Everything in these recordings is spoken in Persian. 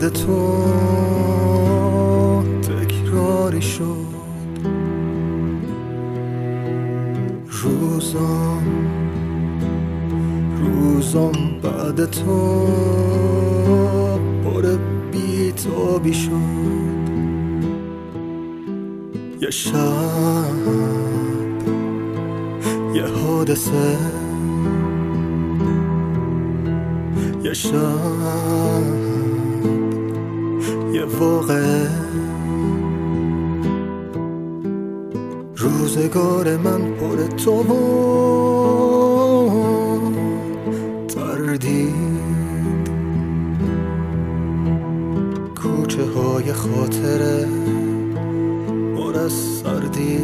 بعد تو تکراری شد. روزام بعد تو پر بی‌تابی شد. یه شب، یه حادثه، یه شب، یه واقعه. روزگار من پر تو و تردید، کوچه های خاطره پر از سردی،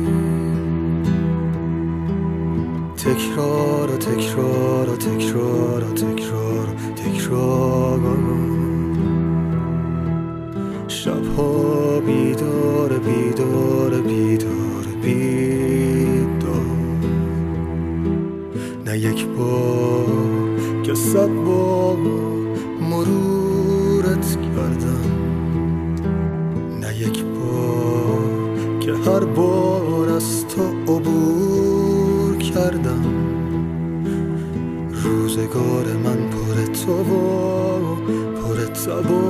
تکرار و تکرار و تکرار و تکرار و تکرار. شبها بیدار بیدار بیدار بیدار، نه یک بار که 100 بار مرورت کردم، نه یک بار که هر بار از تو عبور کردم. روزگار من پر تو و پر تب و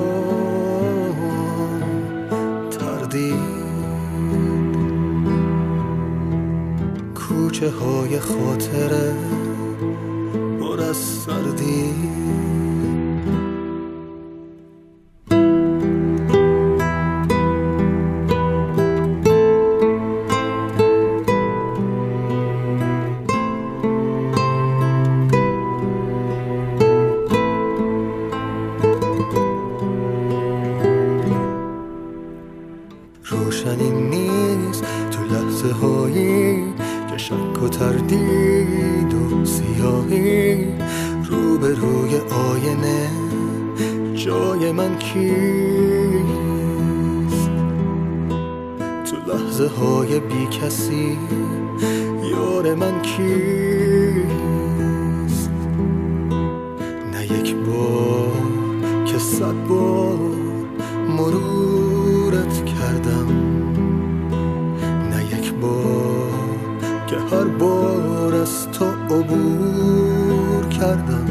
تردید، کوچه های خاطره پر از سردی. روشنی نیست تو لحظه هایی که شک و تردید و سیاهی. روبروی آینه جای من کیست؟ تو لحظه های بی کسی یار من کیست؟ نه یک بار که 100 بار مرورت کردم، نه یک بار که هر بار از تو عبور کردم.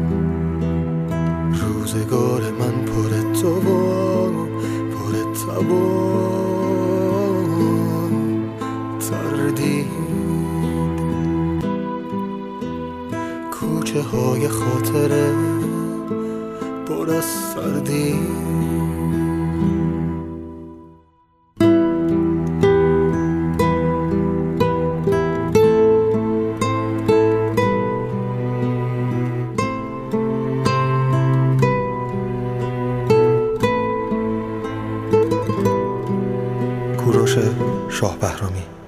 روزگار من پر تو و پر تب و تردید، کوچه های خاطره پر از سردی. کوروش شاه بهرامی.